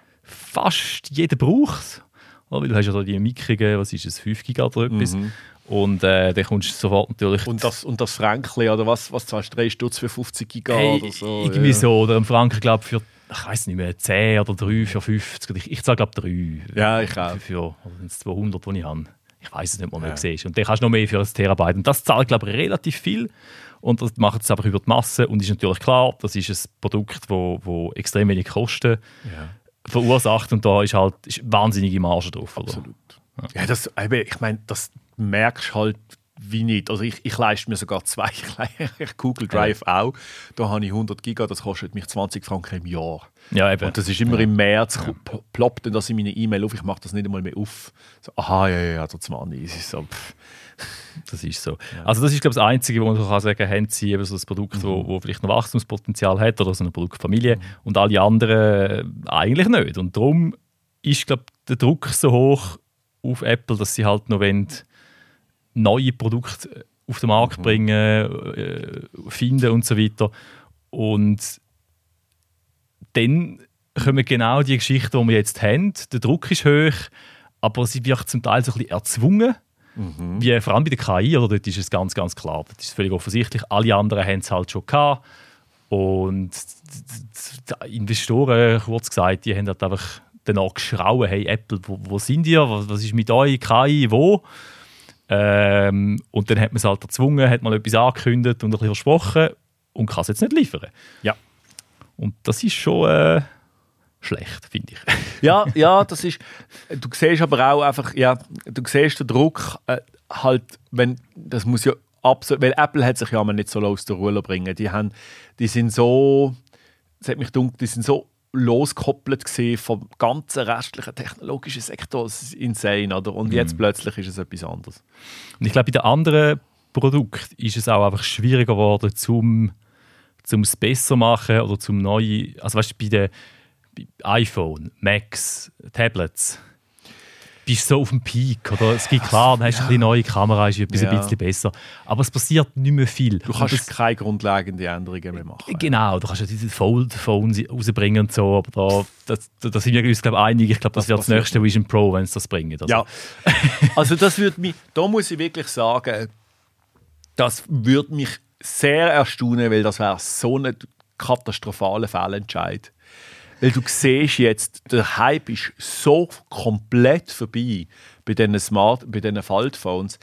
fast jeder braucht. Oder? Weil du hast ja da die mickrigen, was ist es, fünf Giga oder etwas. Mhm. Und äh, dann kommst du sofort natürlich... Und das, und das Fränkli, oder was, was zahlst du? drei Stutz für fünfzig Giga hey, oder so? irgendwie ja. so. Oder im Franken, glaube ich, für, ich weiß nicht mehr, zehn oder drei für fünfzig. Ich, ich zahle, glaube ich, drei. Ja, ich auch. Für, für oder sind es zweihundert, die ich habe. Ich weiß es nicht mehr, wie Ja. du siehst. Und dann kannst du noch mehr für ein Terabyte. Und das zahlt, glaube ich, relativ viel. Und das macht es einfach über die Masse. Und ist natürlich klar, das ist ein Produkt, das wo, wo extrem wenig Kosten Ja. verursacht. Und da ist halt ist wahnsinnige Marge drauf. Oder? Absolut. Ja, das, eben, ich meine, das merkst du halt wie nicht. Also ich, ich leiste mir sogar zwei. Ich Google Drive auch. Da habe ich hundert Giga, das kostet mich zwanzig Franken im Jahr. Ja, eben. Und das ist immer im März, ja. ploppt dann das in meine E-Mail auf. Ich mache das nicht einmal mehr auf. So, aha, ja, ja, ja, der zwanzig. Es ist so, pff. Das ist so. Also das ist, glaube ich, das Einzige, wo man kann sagen kann, haben sie eben so ein Produkt, mhm. wo, wo vielleicht noch Wachstumspotenzial hat oder so eine Produktfamilie mhm. und alle anderen äh, eigentlich nicht. Und darum ist, glaube ich, der Druck so hoch auf Apple, dass sie halt noch wollen, neue Produkte auf den Markt mhm. bringen, äh, finden und so weiter. Und dann kommen genau die Geschichten, die wir jetzt haben. Der Druck ist hoch, aber sie wird zum Teil so ein bisschen erzwungen. Mhm. Wie, vor allem bei der K I, oder? Dort ist es ganz, ganz klar. Das ist völlig offensichtlich. Alle anderen haben es halt schon gehabt. Und die Investoren, kurz gesagt, die haben halt einfach danach geschrauen, hey Apple, wo, wo sind ihr? Was, was ist mit euch? K I, wo? Ähm, und dann hat man es halt erzwungen, hat mal etwas angekündigt und ein bisschen versprochen und kann es jetzt nicht liefern. Ja. Und das ist schon äh, schlecht, finde ich. Ja, ja, das ist. Du siehst aber auch einfach, ja, du siehst den Druck äh, halt, wenn das muss ja absolut, weil Apple hat sich ja mal nicht so aus der Ruhe bringen. Die haben, die sind so, es hat mich gedacht, die sind so losgekoppelt gesehen vom ganzen restlichen technologischen Sektor. Das ist insane, oder? Und jetzt Mhm. plötzlich ist es etwas anderes. Und ich glaube, bei den anderen Produkten ist es auch einfach schwieriger geworden, zum zum es besser machen oder zum neue, also weißt du, bei den bei iPhone, Macs, Tablets, bist so auf dem Peak. Oder? Es gibt klar, dann hast du ja. eine neue Kamera, ist etwas ja. ein bisschen besser. Aber es passiert nicht mehr viel. Du kannst das, keine grundlegenden Änderungen mehr machen. Genau, du kannst ja diese Fold-Phones rausbringen und so, aber da, da, da sind wir uns, glaube ich, einig. Ich glaube, das, das wird das nächste Vision Pro, wenn es das bringt. Also. Ja, also das würde mich, da muss ich wirklich sagen, das würde mich sehr erstaunen, weil das wäre so ein katastrophaler Fehlentscheid. Weil du siehst jetzt, der Hype ist so komplett vorbei bei diesen Smart, bei diesen Faltphones.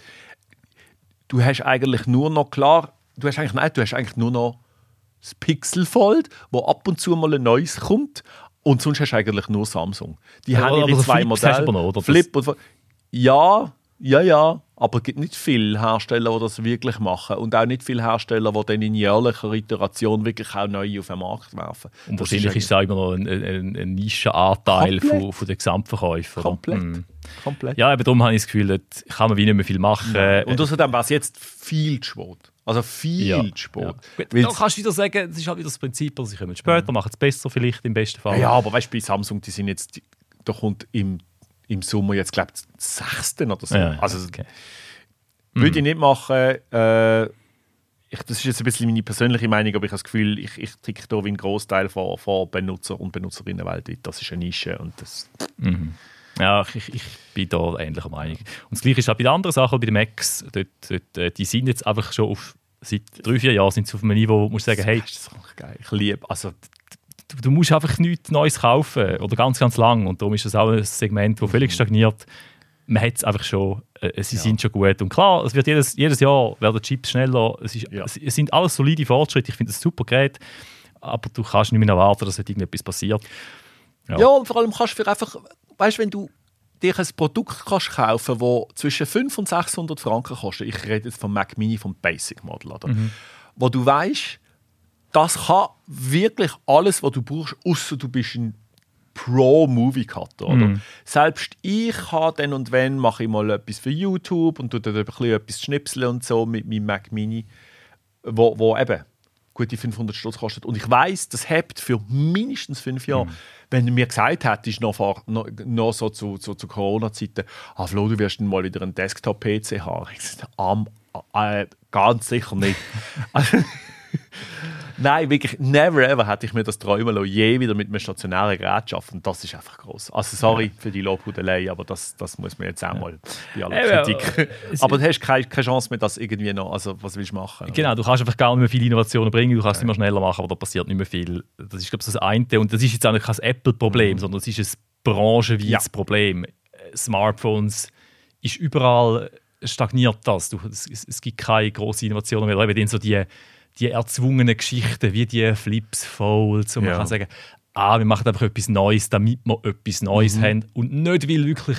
Du hast eigentlich nur noch, klar, du hast eigentlich, nein, du hast eigentlich nur noch das Pixel Fold, wo ab und zu mal ein neues kommt. Und sonst hast du eigentlich nur Samsung. Die ja, haben ihre zwei Modelle. Noch, oder? Flip und ja, ja, ja. Aber es gibt nicht viele Hersteller, die das wirklich machen. Und auch nicht viele Hersteller, die dann in jährlicher Iteration wirklich auch neu auf den Markt werfen. Und das wahrscheinlich ist es auch immer noch ein, ein, ein Nischenanteil von, von den Gesamtverkäufen. Komplett. Mhm. Komplett. Ja, aber darum habe ich das Gefühl, da kann man wie nicht mehr viel machen. Nein. Und außerdem wäre es jetzt viel zu spät. Also viel ja. zu spät. Ja. Da kannst du wieder sagen, das ist halt wieder das Prinzip, dass sie kommen später, mhm. machen es besser vielleicht, im besten Fall. Ja, aber weißt du, bei Samsung, die sind jetzt, da kommt im im Sommer jetzt, glaube ich, sechsten oder so. Ja, also, okay. Würde mhm. ich nicht machen. Äh, ich, das ist jetzt ein bisschen meine persönliche Meinung, aber ich habe das Gefühl, ich, ich ticke hier wie ein Großteil von, von Benutzer und Benutzerinnen weltweit. Das ist eine Nische. Und das mhm. Ja, ich, ich bin da ähnlicher Meinung. Und das Gleiche ist auch bei den anderen Sachen, bei den Macs. Dort, dort, die sind jetzt einfach schon auf, seit drei, vier Jahren sind sie auf einem Niveau, wo du musst sagen, hey, das ist so geil. Ich liebe, also Du, du musst einfach nichts Neues kaufen oder ganz, ganz lang. Und darum ist das auch ein Segment, das völlig stagniert. Man hat es einfach schon, äh, sie ja. sind schon gut. Und klar, es wird jedes, jedes Jahr werden Chips schneller. Es, ist, ja. es, es sind alles solide Fortschritte. Ich finde das ein super Gerät. Aber du kannst nicht mehr erwarten, dass irgendetwas passiert. Ja. ja, und vor allem kannst du für einfach, weißt du, wenn du dir ein Produkt kannst kaufen, das zwischen fünfhundert und sechshundert Franken kostet, ich rede jetzt vom Mac Mini, vom Basic Model, oder? Mhm. Wo du weißt, das kann wirklich alles, was du brauchst, außer du bist ein Pro-Movie-Cutter. Mm. Selbst ich habe dann und wenn mache ich mal etwas für YouTube und tue dann ein bisschen etwas schnipseln und so mit meinem Mac Mini, wo, wo eben gute fünfhundert Stutz kostet. Und ich weiss, das hebt für mindestens fünf Jahre. Mm. Wenn du mir gesagt hättest, noch, vor, noch, noch so zu, zu, zu Corona-Zeiten, ah Flo, du wirst dann mal wieder einen Desktop-P C haben. Ich sage, um, äh, ganz sicher nicht. Nein, wirklich, never ever hätte ich mir das träumen lassen, je wieder mit einem stationären Gerät zu arbeiten. Das ist einfach gross. Also sorry ja. für die Lobhudelei, aber das, das muss man jetzt auch mal bei aller Kritik. Äh, aber du hast keine, keine Chance mehr, das irgendwie noch, also was willst du machen? Genau, du kannst einfach gar nicht mehr viele Innovationen bringen, du kannst es ja. immer schneller machen, aber da passiert nicht mehr viel. Das ist, glaube ich, das eine. Und das ist jetzt auch nicht kein Apple-Problem, mhm. sondern es ist ein branchenweites ja. Problem. Smartphones ist überall, stagniert das. Du, es, es gibt keine grossen Innovationen mehr. Eben so die die erzwungenen Geschichten, wie die Flips, Folds, und man ja. kann sagen, ah, wir machen einfach etwas Neues, damit wir etwas Neues mhm. haben und nicht, weil wirklich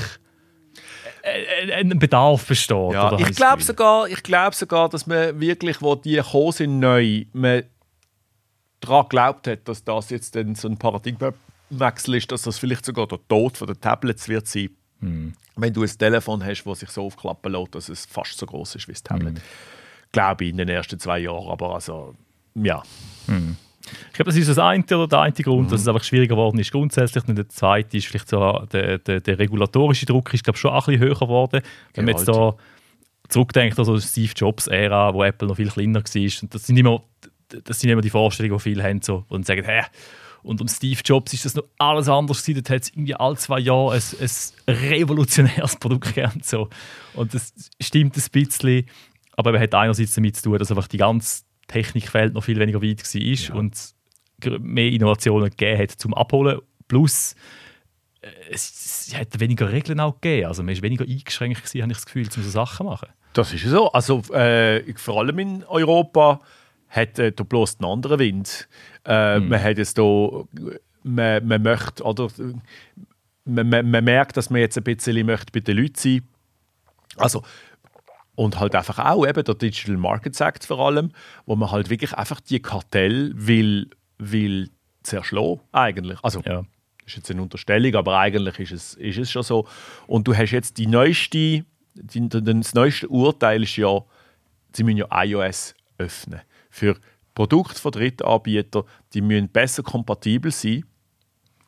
ein Bedarf besteht. Ja, oder ich glaube sogar, glaub sogar, dass man wirklich, wo die gekommen sind neu, man daran geglaubt hat, dass das jetzt dann so ein Paradigmenwechsel ist, dass das vielleicht sogar der Tod der Tablets wird sein. Mhm. Wenn du ein Telefon hast, das sich so aufklappen lässt, dass es fast so groß ist wie das Tablet. Mhm. Glaube ich, in den ersten zwei Jahren, aber also, ja. Hm. Ich glaube, das ist das eine oder der eine Grund, mhm. dass es einfach schwieriger geworden ist grundsätzlich. Und der zweite ist vielleicht so, der, der, der regulatorische Druck ist, glaube ich, schon ein bisschen höher geworden. Wenn man jetzt da zurückdenkt, also Steve Jobs-Ära, wo Apple noch viel kleiner war. Und das sind immer, das sind immer die Vorstellungen, die viele haben, so, und sagen, hä, und um Steve Jobs ist das noch alles anders gewesen. Dort hat es irgendwie alle zwei Jahre ein, ein revolutionäres Produkt gegeben. So. Und das stimmt ein bisschen. Aber er hat einerseits damit zu tun, dass einfach die ganze Technikfeld noch viel weniger weit war ja. und mehr Innovationen gegeben hat zum Abholen. Plus, es, es hat weniger Regeln auch gegeben. Also man war weniger eingeschränkt gewesen, habe ich das Gefühl, um so Sachen zu machen. Das ist so. Also äh, vor allem in Europa hat äh, da bloß einen anderen Wind. Äh, mhm. Man hat es da, man, man möchte, oder man, man, man merkt, dass man jetzt ein bisschen möchte bei den Leuten sein. Also und halt einfach auch eben der Digital Markets Act vor allem, wo man halt wirklich einfach die Kartell will, will zerschlagen eigentlich. Also ja. das ist jetzt eine Unterstellung, aber eigentlich ist es, ist es schon so. Und du hast jetzt die neueste, die, das neueste Urteil ist ja, sie müssen ja iOS öffnen. Für Produkte von Drittanbietern, die müssen besser kompatibel sein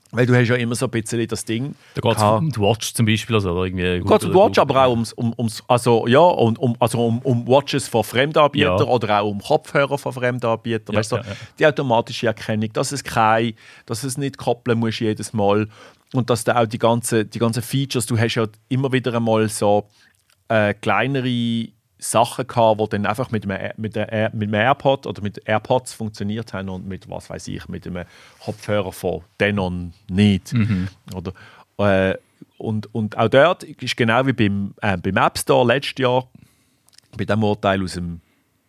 Weil du hast ja immer so ein bisschen das Ding. Da geht es um die Watch zum Beispiel. Also, oder irgendwie geht um die Watch, aber auch ums, um, ums, also, ja, um, um, also um, um Watches von Fremdanbietern ja. oder auch um Kopfhörer von Fremdanbietern. Ja, weißt du, ja, ja. Die automatische Erkennung, dass es kein, dass es nicht koppeln musst jedes Mal. Und dass du auch die ganzen, die ganzen Features, du hast ja immer wieder einmal so äh, kleinere Sachen gehabt, die dann einfach mit einem, mit, der, mit einem AirPod oder mit AirPods funktioniert haben und mit, was weiß ich, mit einem Kopfhörer von Denon nicht. Mhm. Oder, äh, und, und auch dort ist genau wie beim, äh, beim App Store letztes Jahr, bei dem Urteil aus dem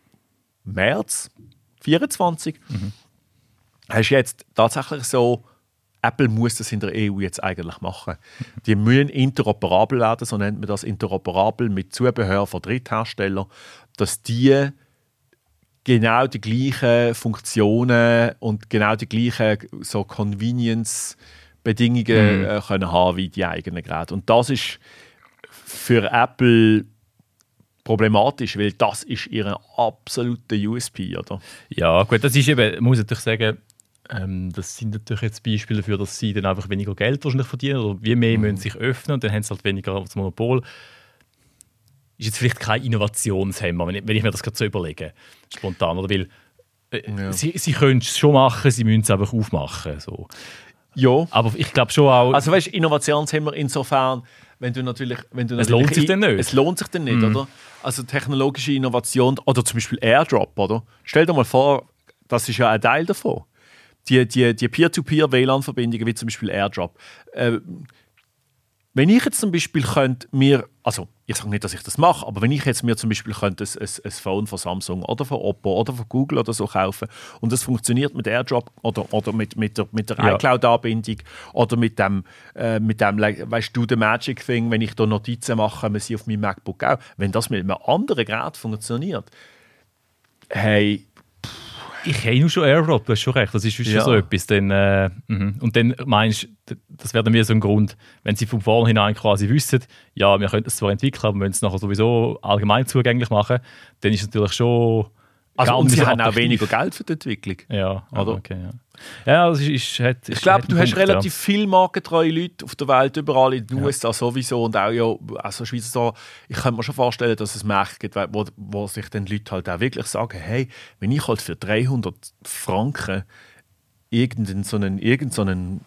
März vierundzwanzig, mhm. hast du jetzt tatsächlich so, Apple muss das in der E U jetzt eigentlich machen. Die müssen interoperabel werden, so nennt man das, interoperabel mit Zubehör von Drittherstellern, dass die genau die gleichen Funktionen und genau die gleichen so Convenience-Bedingungen mhm. äh, können haben wie die eigenen Geräte. Und das ist für Apple problematisch, weil das ist ihr absoluter U S P, oder? Ja, gut, das ist eben, muss ich natürlich sagen, Ähm, das sind natürlich jetzt Beispiele dafür, dass sie dann einfach weniger Geld wahrscheinlich verdienen oder wie mehr mhm. müssen sich öffnen und dann haben sie halt weniger das Monopol. Ist jetzt vielleicht kein Innovationshemmer, wenn ich, wenn ich mir das gerade so überlege, spontan, oder? Weil äh, ja. sie, sie können es schon machen, sie müssen es einfach aufmachen. So. Ja. Aber ich glaube schon auch... Also weißt du, Innovationshemmer insofern, wenn du natürlich... Wenn du es natürlich lohnt sich dann nicht. Es lohnt sich dann nicht, mhm. oder? Also technologische Innovation, oder zum Beispiel AirDrop, oder? Stell dir mal vor, das ist ja ein Teil davon. Die, die, die Peer-to-Peer-W L A N-Verbindungen, wie zum Beispiel AirDrop. Äh, wenn ich jetzt zum Beispiel könnte mir, also ich sage nicht, dass ich das mache, aber wenn ich jetzt mir zum Beispiel könnte ein, ein, ein Phone von Samsung oder von Oppo oder von Google oder so kaufen und das funktioniert mit AirDrop oder, oder mit, mit der, mit der ja. iCloud-Anbindung oder mit dem, äh, mit dem, weißt du, the Magic Thing, wenn ich da Notizen mache, man sie auf meinem MacBook auch, wenn das mit einem anderen Gerät funktioniert, hey, ich kenne nur schon AirDrop, du hast schon recht, das ist schon ja. so etwas. Dann, äh, und dann meinst du, das wäre dann wieder so ein Grund, wenn sie von vornherein quasi wissen, ja, wir können es zwar entwickeln, aber wir müssen es nachher sowieso allgemein zugänglich machen, dann ist es natürlich schon... Also und sie haben auch weniger Geld für die Entwicklung. Ja, oder? Okay, ja. Ja, das ist, ist, hat, ist, ich glaube, du hast Punkt, relativ ja. viele markentreue Leute auf der Welt, überall in den ja. U S A sowieso und auch ja, also Schweizer. Ich kann mir schon vorstellen, dass es Märkte gibt, wo, wo sich dann Leute halt auch wirklich sagen, hey, wenn ich halt für dreihundert Franken irgendeinen so einen, irgendeinen so einen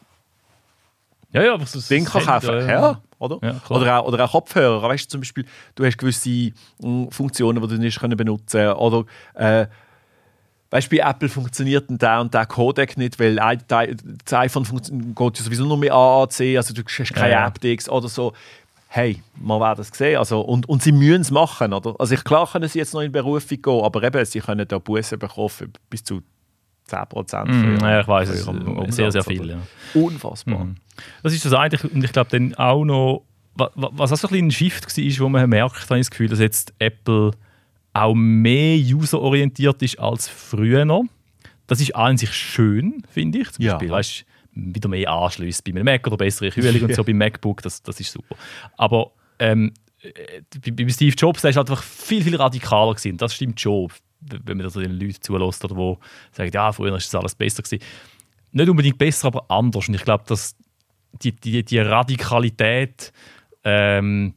ja, ja, was Ding kann kaufen, ja, ja. Oder? Ja, oder, auch, oder auch Kopfhörer. Weißt du, zum Beispiel, du hast gewisse mh, Funktionen, die du nicht benutzen kannst. Oder äh, weißt du, bei Apple funktioniert der und der Codec nicht, weil das iPhone geht ja sowieso nur mit A A C, also du hast keine ja, Aptics oder so. Hey, man wird das sehen. Also, und, und sie müssen es machen, oder? Also ich, klar können sie jetzt noch in Berufung gehen, aber eben, sie können da Bussen bekommen für bis zu zehn Prozent. Mm, ja, ich weiss es. Umsatz, sehr, sehr viel. Ja. Unfassbar. Mm. Das ist das eigentlich, und ich glaube dann auch noch, was auch so ein bisschen ein Shift war, wo man merkt, habe ich das Gefühl, dass jetzt Apple auch mehr userorientiert ist als früher noch. Das ist an sich schön, finde ich. Zum Beispiel, ja. weißt, wieder mehr Anschlüsse bei einem Mac oder bessere Kühlung und so beim MacBook, das, das ist super. Aber ähm, bei Steve Jobs, der ist halt einfach viel, viel radikaler gewesen. Das stimmt schon, wenn man das den Leuten zulässt oder wo sagen, ja, früher war das alles besser gewesen. Nicht unbedingt besser, aber anders. Und ich glaube, dass die, die, die Radikalität, ähm,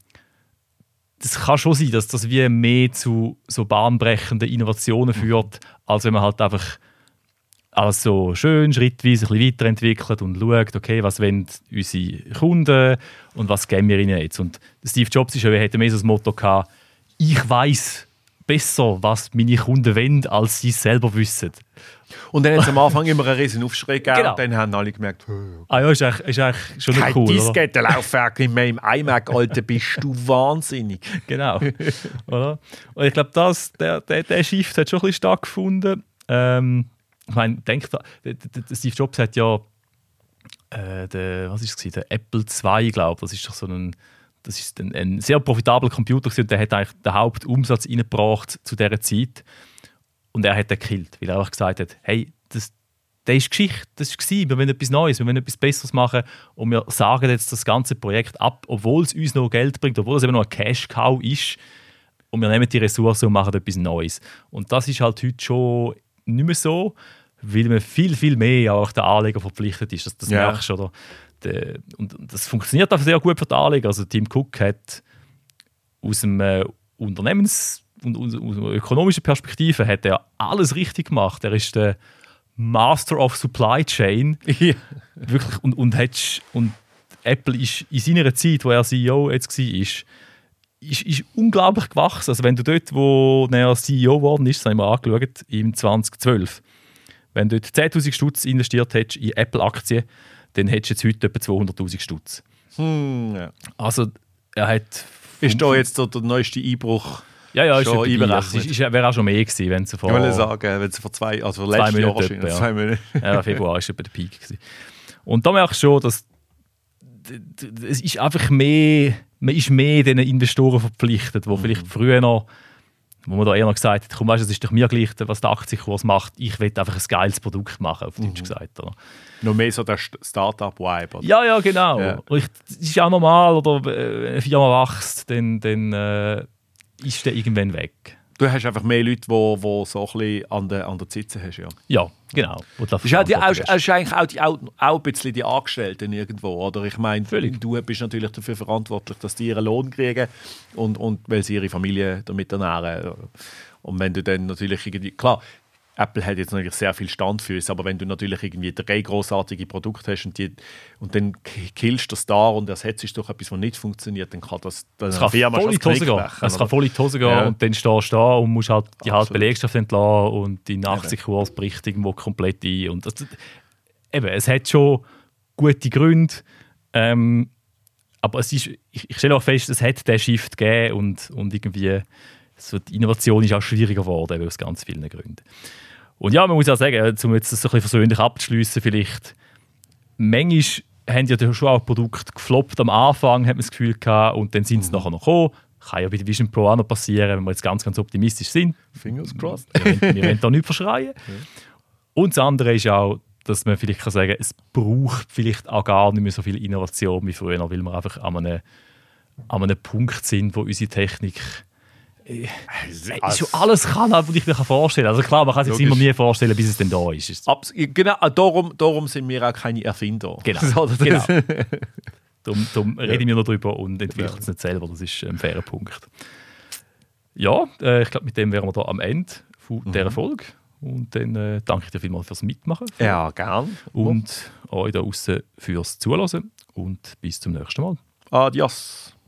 das kann schon sein, dass das wie mehr zu so bahnbrechenden Innovationen führt, als wenn man halt einfach alles so schön schrittweise ein bisschen weiterentwickelt und schaut, okay, was wollen unsere Kunden und was geben wir ihnen jetzt. Und Steve Jobs ist, er hatte mehr so das Motto gehabt, ich weiss besser, was meine Kunden wollen, als sie es selber wissen. Und dann hat es am Anfang immer einen riesen Aufschrei gegeben genau. und dann haben alle gemerkt, okay. Ah ja, ist eigentlich, ist eigentlich schon Kein cool, Diskettenlaufwerk in meinem iMac, Alter, bist du wahnsinnig. Genau. Oder? Und ich glaube, der, der, der Shift hat schon ein bisschen stattgefunden. Ähm, ich meine, denkt da, der, der Steve Jobs hat ja äh, der, was ist es, der Apple zwei, glaube ich, das ist doch so ein Das ist ein, ein sehr profitabler Computer gewesen, und der hat eigentlich den Hauptumsatz reingebracht zu dieser Zeit. Und er hat den gekillt, weil er einfach gesagt hat, hey, das, das ist Geschichte, das war gewesen. Wir wollen etwas Neues, wir wollen etwas Besseres machen und wir sagen jetzt das ganze Projekt ab, obwohl es uns noch Geld bringt, obwohl es eben noch ein Cash-Cow ist, und wir nehmen die Ressourcen und machen etwas Neues. Und das ist halt heute schon nicht mehr so, weil man viel, viel mehr auch den Anleger verpflichtet ist. Das, das Ja. merkst du, oder? De, und das funktioniert auch sehr gut für die Anleger. Also Tim Cook hat aus dem äh, Unternehmens- und aus, aus einer ökonomischen Perspektive hat er alles richtig gemacht. Er ist der Master of Supply Chain. Ja. Wirklich, und, und, hat, und Apple ist in seiner Zeit, wo er C E O jetzt war, ist, ist, ist unglaublich gewachsen. Also wenn du dort, wo er C E O geworden ist, das haben wir angeschaut, im zwanzig zwölf, wenn du dort zehntausend Stutz investiert hättest in Apple-Aktien, dann hättest du jetzt heute etwa zweihunderttausend Stutz. Hm, ja. Also er hat... Ist da jetzt der, der neueste Einbruch? Ja, ja, ist schon schon einberechnet? es ist, ist, wäre auch schon mehr gewesen, wenn sie vor... Ich will sagen, wenn es vor zwei, also vor Zwei letztes Jahr Monate wahrscheinlich, etwa, ja. zwei Monate. Ja, Februar war etwa der Peak gewesen. Und da merkst du schon, dass d- d- es ist einfach mehr, man ist mehr den Investoren verpflichtet, die vielleicht früher noch, wo man da eher noch gesagt hat, komm, weißt, es ist doch mir gleich, was der Aktienkurs macht, ich will einfach ein geiles Produkt machen, auf Deutsch gesagt. Oder? Noch mehr so der St- Start-up-Vibe. oder? Ja, ja, genau. Ja. Und ich, das ist auch normal, oder äh, wenn eine Firma wächst, dann, dann äh, ist der irgendwann weg. Du hast einfach mehr Leute, die wo, wo so ein bisschen an der, an der Zitze hast. Ja. Ja, genau. Und Das ist, auch die, auch, ist eigentlich auch, die, auch, auch ein bisschen die Angestellten irgendwo. Oder? Ich meine, Völlig. du bist natürlich dafür verantwortlich, dass die ihren Lohn kriegen und, und weil sie ihre Familie damit ernähren. Und wenn du dann natürlich irgendwie... Klar, Apple hat jetzt natürlich sehr viel Standfüße, aber wenn du natürlich irgendwie drei großartige Produkte hast und, die, und dann k- killst du das da und ersetzt durch etwas, was nicht funktioniert, dann kann das dann Es kann voll in die Hose gehen. Es kann voll in die Hose gehen Ja. und dann stehst du da und musst halt die halt Absolut. Belegschaft entlassen und dein Aktienkurs bricht irgendwo komplett ein. Und das, eben, es hat schon gute Gründe, ähm, aber es ist, ich, ich stelle auch fest, es hat diesen Shift gegeben und, und irgendwie so die Innovation ist auch schwieriger geworden, eben aus ganz vielen Gründen. Und ja, man muss ja sagen, um jetzt das so ein bisschen versöhnlich abzuschliessen, vielleicht, manchmal haben ja schon auch Produkte gefloppt am Anfang, hat man das Gefühl gehabt, und dann sind sie Mhm. nachher noch gekommen. Kann ja bei der Vision Pro auch noch passieren, wenn wir jetzt ganz, ganz optimistisch sind. Fingers crossed. Wir wollen, wir wollen da nicht verschreien. Und das andere ist auch, dass man vielleicht kann sagen, es braucht vielleicht auch gar nicht mehr so viel Innovation wie früher, weil wir einfach an einem, an einem Punkt sind, wo unsere Technik äh, schon alles kann, was ich mir vorstellen kann. Also klar, man kann sich Logisch. immer nie vorstellen, bis es dann da ist. ist Abs genau, darum, darum sind wir auch keine Erfinder. Genau, So, das- genau. Darum, darum reden wir noch drüber und entwickeln es nicht selber. Das ist ein fairer Punkt. Ja, äh, ich glaube, mit dem wären wir da am Ende von dieser Folge. Und dann äh, danke ich dir vielmals fürs Mitmachen. Ja, gern. Und euch da draußen fürs Zuhören. Und bis zum nächsten Mal. Adios.